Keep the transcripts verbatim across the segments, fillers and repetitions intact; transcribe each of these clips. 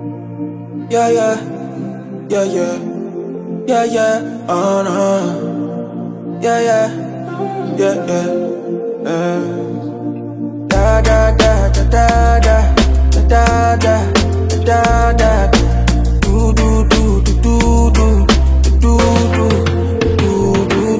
Yeah, yeah, yeah, yeah, yeah, yeah, oh no. Yeah, yeah, yeah, yeah, yeah. Da da da da da da da da da da da. Do do do do do do do do do do.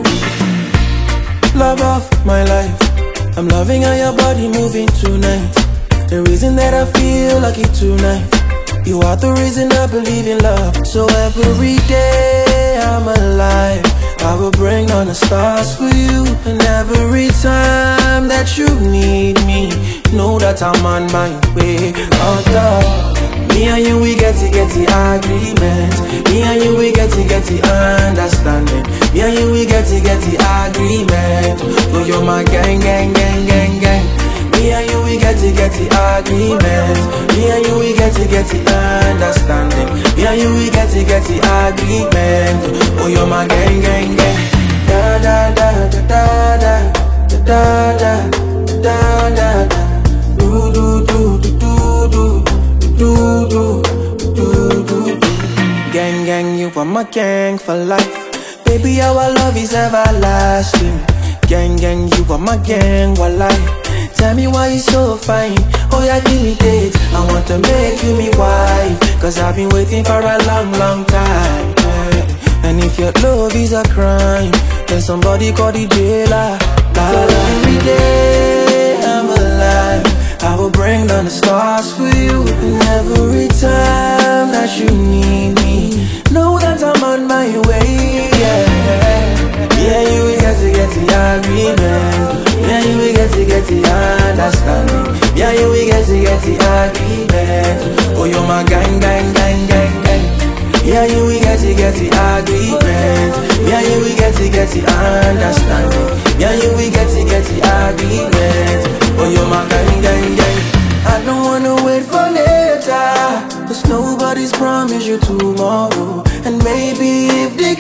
Love of my life, I'm loving how your body moving tonight. The reason that I feel like it tonight, you are the reason I believe in love. So every day I'm alive, I will bring on the stars for you. And every time that you need me, know that I'm on my way. Oh, dog. Me and you, we get to get the agreement. Me and you, we get to get the understanding. Me and you, we get to get the agreement. Oh, you're my gang, gang, gang, gang, gang. Me and you, we get to get the agreement. Me and you, we get to get the understanding. Me and you, we get to get the agreement. Oh, you're my gang, gang, gang. Da da da da da da da da da da da. Do do do do do do do do do do. Gang, gang, you are my gang for life. Baby, our love is everlasting. Gang, gang, you are my gang for life. Tell me why you so fine. Oh yeah, give me date, I want to make you me wife. Cause I've been waiting for a long, long time, yeah. And if your love is a crime, then somebody call the jailer. La, la. Every day I'm alive, I will bring down the stars for you. And every time that you need me, know that I'm on my way, yeah. Yeah, you will get to get the agreement. Yeah, you will get to get the understanding. Yeah, you will get to get the agreement. Oh, you're my gang, gang, gang, gang, gang. Yeah, you will get to get the agreement. Yeah, you will get to get the understanding. Yeah, you will get to get the agreement. Oh, you're my gang, gang, gang. I don't wanna wait for later, cause nobody's promised you tomorrow. And maybe if the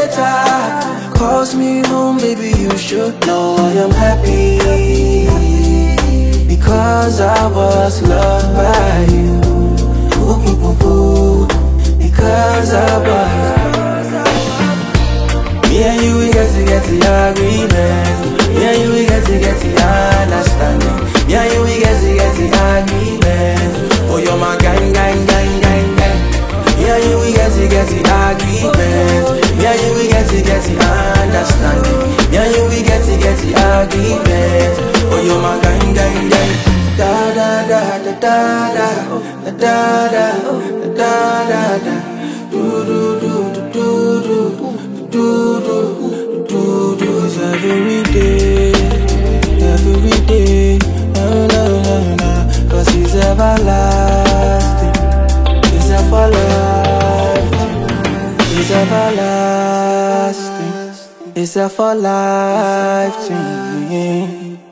creator calls me home, baby, you should know I am happy, because I was loved by you. Ooh, ooh, ooh, ooh. Because I was. Me and you, we get to get the agreement. Me and you, we get to get the understanding. Me and you, we get to get the agreement. Oh, you're my gang, gang, gang, gang, gang. Me and you, we get to get the agreement. Me and you, we get to get the understanding. Me and you, we get to get the agreement. Oh, you're my gang, gang, gang. Da da da da da da da da da da da. Do do do do do do do do do do. It's every day, every day. Na na na na. Cause it's everlasting. It's for life. It's everlasting. It's for life.